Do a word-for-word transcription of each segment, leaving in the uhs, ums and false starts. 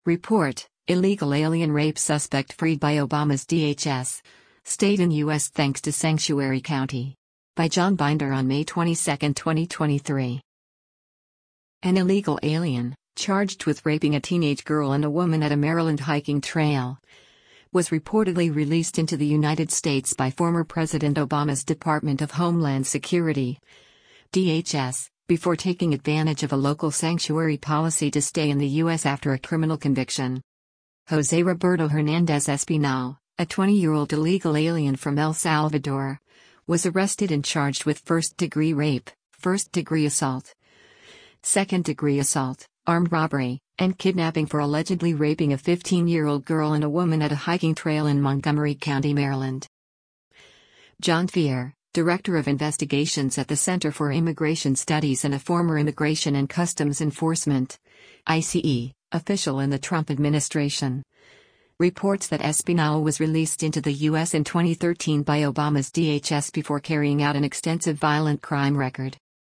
Report: Illegal alien rape suspect freed by Obama's D H S. Stayed in U S thanks to Sanctuary County. By John Binder on May twenty-second, twenty twenty-three. An illegal alien, charged with raping a teenage girl and a woman at a Maryland hiking trail, was reportedly released into the United States by former President Obama's Department of Homeland Security, D H S, before taking advantage of a local sanctuary policy to stay in the U S after a criminal conviction. Jose Roberto Hernandez Espinal, a twenty-year-old illegal alien from El Salvador, was arrested and charged with first-degree rape, first-degree assault, second-degree assault, armed robbery, and kidnapping for allegedly raping a fifteen-year-old girl and a woman at a hiking trail in Montgomery County, Maryland. John Fear, Director of Investigations at the Center for Immigration Studies and a former Immigration and Customs Enforcement (I C E) official in the Trump administration, reports that Espinal was released into the U S in twenty thirteen by Obama's D H S before carrying out an extensive violent crime record.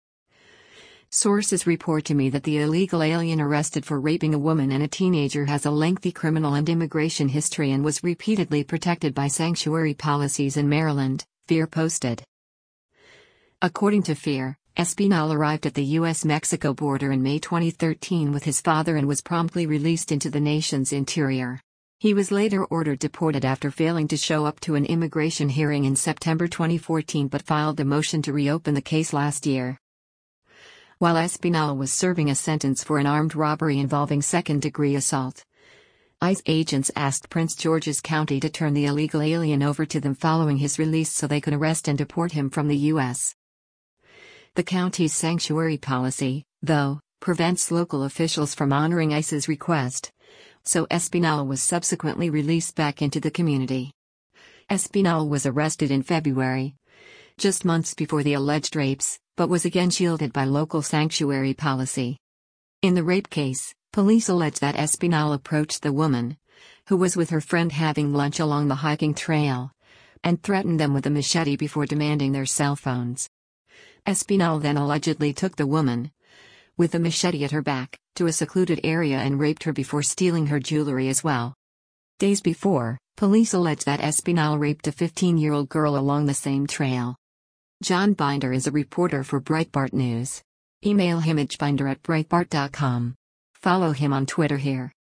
Sources report to me that the illegal alien arrested for raping a woman and a teenager has a lengthy criminal and immigration history and was repeatedly protected by sanctuary policies in Maryland, Fear posted. According to Fear, Espinal arrived at the U S Mexico border in May twenty thirteen with his father and was promptly released into the nation's interior. He was later ordered deported after failing to show up to an immigration hearing in September twenty fourteen but filed a motion to reopen the case last year. While Espinal was serving a sentence for an armed robbery involving second-degree assault, ICE agents asked Prince George's County to turn the illegal alien over to them following his release so they could arrest and deport him from the U S. The county's sanctuary policy, though, prevents local officials from honoring ICE's request, so Espinal was subsequently released back into the community. Espinal was arrested in February, just months before the alleged rapes, but was again shielded by local sanctuary policy. In the rape case, police allege that Espinal approached the woman, who was with her friend having lunch along the hiking trail, and threatened them with a machete before demanding their cell phones. Espinal then allegedly took the woman, with a machete at her back, to a secluded area and raped her before stealing her jewelry as well. Days before, police allege that Espinal raped a fifteen-year-old girl along the same trail. John Binder is a reporter for Breitbart News. Email him at binder at breitbart dot com. Follow him on Twitter here.